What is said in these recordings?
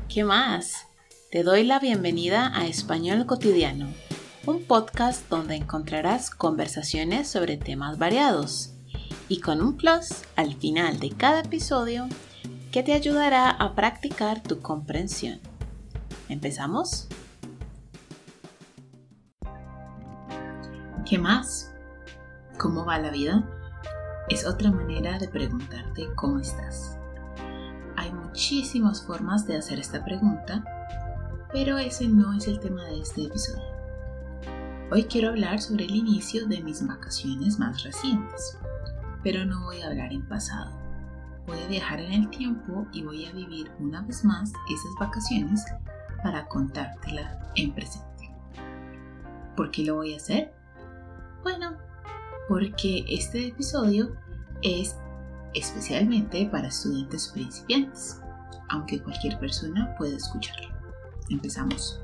¿Qué más? Te doy la bienvenida a Español Cotidiano, un podcast donde encontrarás conversaciones sobre temas variados y con un plus al final de cada episodio que te ayudará a practicar tu comprensión. ¿Empezamos? ¿Qué más? ¿Cómo va la vida? Es otra manera de preguntarte cómo estás. Hay muchísimas formas de hacer esta pregunta, pero ese no es el tema de este episodio. Hoy quiero hablar sobre el inicio de mis vacaciones más recientes, pero no voy a hablar en pasado. Voy a viajar en el tiempo y voy a vivir una vez más esas vacaciones para contártela en presente. ¿Por qué lo voy a hacer? Bueno, porque este episodio es especialmente para estudiantes principiantes, aunque cualquier persona puede escucharlo. Empezamos.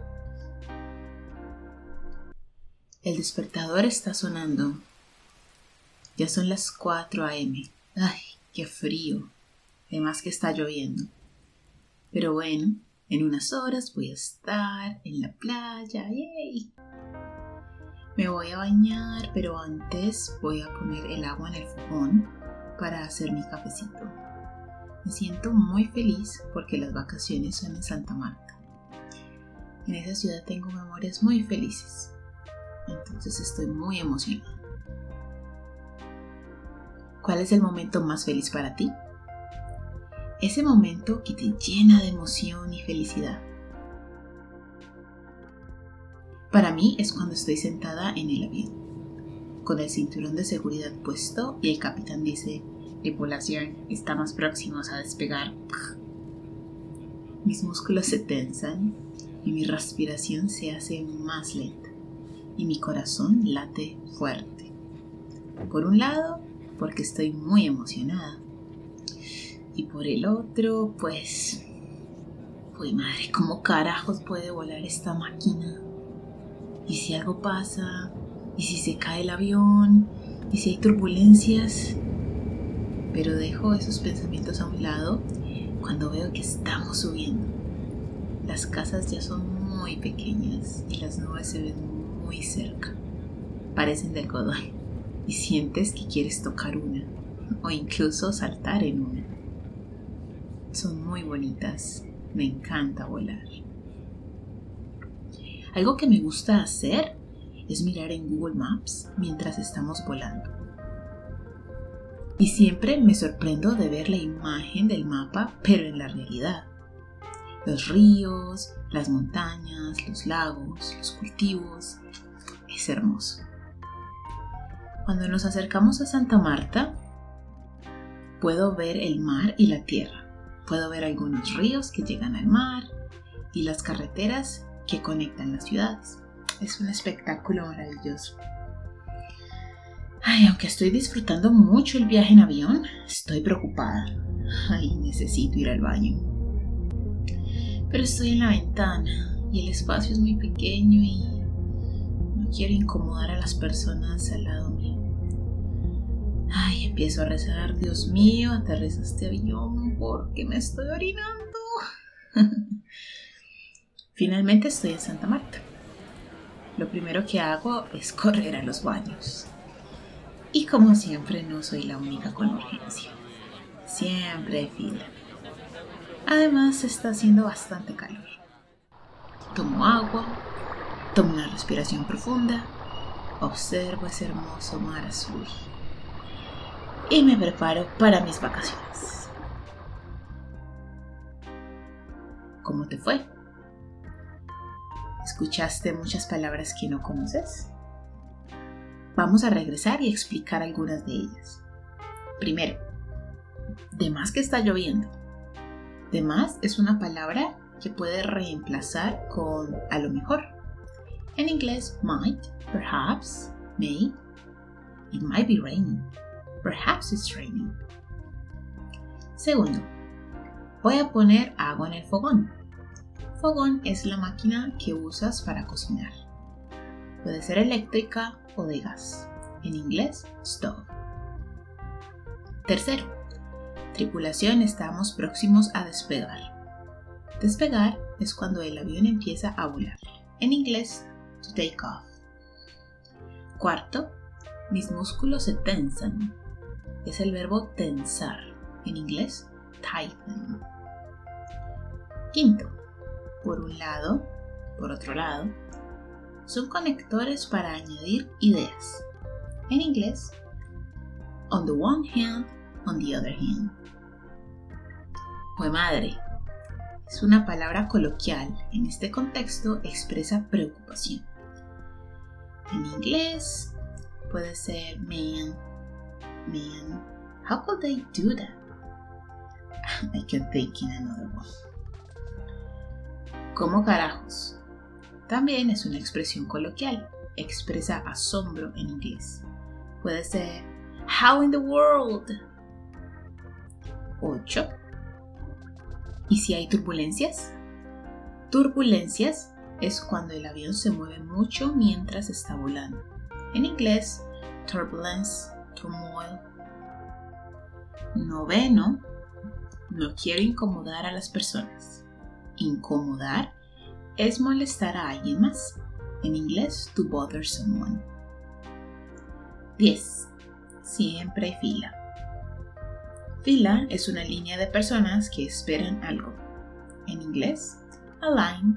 El despertador está sonando. Ya son las 4 a.m. ¡Ay, qué frío! Además que está lloviendo. Pero bueno, en unas horas voy a estar en la playa. ¡Yay! Me voy a bañar, pero antes voy a poner el agua en el fogón para hacer mi cafecito. Me siento muy feliz porque las vacaciones son en Santa Marta. En esa ciudad tengo memorias muy felices, entonces estoy muy emocionada. ¿Cuál es el momento más feliz para ti? Ese momento que te llena de emoción y felicidad. Para mí es cuando estoy sentada en el avión, con el cinturón de seguridad puesto y el capitán dice: tripulación, estamos próximos a despegar. Mis músculos se tensan y mi respiración se hace más lenta y mi corazón late fuerte. Por un lado, porque estoy muy emocionada, y por el otro, pues, uy madre, ¿cómo carajos puede volar esta máquina? ¿Y si algo pasa? ¿Y si se cae el avión? ¿Y si hay turbulencias? Pero dejo esos pensamientos a un lado cuando veo que estamos subiendo. Las casas ya son muy pequeñas y las nubes se ven muy cerca. Parecen de algodón y sientes que quieres tocar una o incluso saltar en una. Son muy bonitas. Me encanta volar. Algo que me gusta hacer es mirar en Google Maps mientras estamos volando. Y siempre me sorprendo de ver la imagen del mapa, pero en la realidad. Los ríos, las montañas, los lagos, los cultivos. Es hermoso. Cuando nos acercamos a Santa Marta, puedo ver el mar y la tierra. Puedo ver algunos ríos que llegan al mar y las carreteras que conectan las ciudades. Es un espectáculo maravilloso. Ay, aunque estoy disfrutando mucho el viaje en avión, estoy preocupada. Ay, necesito ir al baño. Pero estoy en la ventana y el espacio es muy pequeño y no quiero incomodar a las personas al lado mío. Ay, empiezo a rezar: Dios mío, aterriza este avión porque me estoy orinando. Finalmente estoy en Santa Marta. Lo primero que hago es correr a los baños. Y como siempre no soy la única con urgencia. Siempre hay fila. Además está haciendo bastante calor. Tomo agua, tomo una respiración profunda, observo ese hermoso mar azul y me preparo para mis vacaciones. ¿Cómo te fue? ¿Escuchaste muchas palabras que no conoces? Vamos a regresar y explicar algunas de ellas. Primero, de más que está lloviendo. De más es una palabra que puede reemplazar con a lo mejor. En inglés, might, perhaps, may. It might be raining. Perhaps it's raining. Segundo, voy a poner agua en el fogón. Fogón es la máquina que usas para cocinar. Puede ser eléctrica o de gas. En inglés, stove. Tercero, tripulación, estamos próximos a despegar. Despegar es cuando el avión empieza a volar. En inglés, to take off. Cuarto, mis músculos se tensan. Es el verbo tensar. En inglés, tighten. Quinto, por un lado, por otro lado, son conectores para añadir ideas. En inglés, on the one hand, on the other hand. Jue madre. Es una palabra coloquial. En este contexto expresa preocupación. En inglés puede ser man, how could they do that? I can think in another one. ¿Cómo carajos? También es una expresión coloquial. Expresa asombro en inglés. Puede ser how in the world. 8. ¿Y si hay turbulencias? Turbulencias es cuando el avión se mueve mucho mientras está volando. En inglés, turbulence, turmoil. 9. No quiero incomodar a las personas. Incomodar es molestar a alguien más. En inglés, to bother someone. 10. Siempre hay fila. Fila es una línea de personas que esperan algo. En inglés, a line.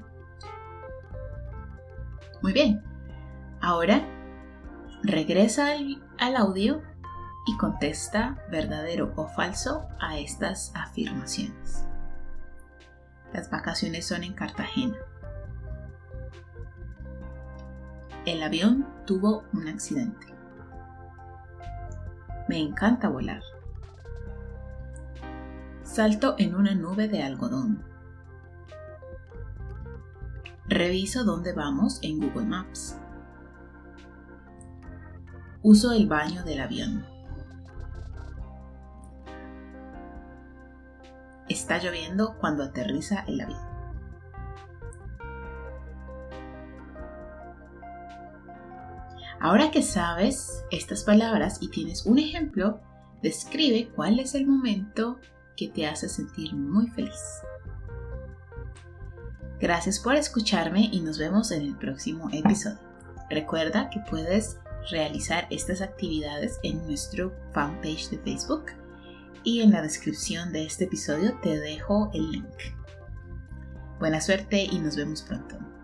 Muy bien. Ahora, regresa al audio y contesta verdadero o falso a estas afirmaciones. Las vacaciones son en Cartagena. El avión tuvo un accidente. Me encanta volar. Salto en una nube de algodón. Reviso dónde vamos en Google Maps. Uso el baño del avión. Está lloviendo cuando aterriza el avión. Ahora que sabes estas palabras y tienes un ejemplo, describe cuál es el momento que te hace sentir muy feliz. Gracias por escucharme y nos vemos en el próximo episodio. Recuerda que puedes realizar estas actividades en nuestro fanpage de Facebook y en la descripción de este episodio te dejo el link. Buena suerte y nos vemos pronto.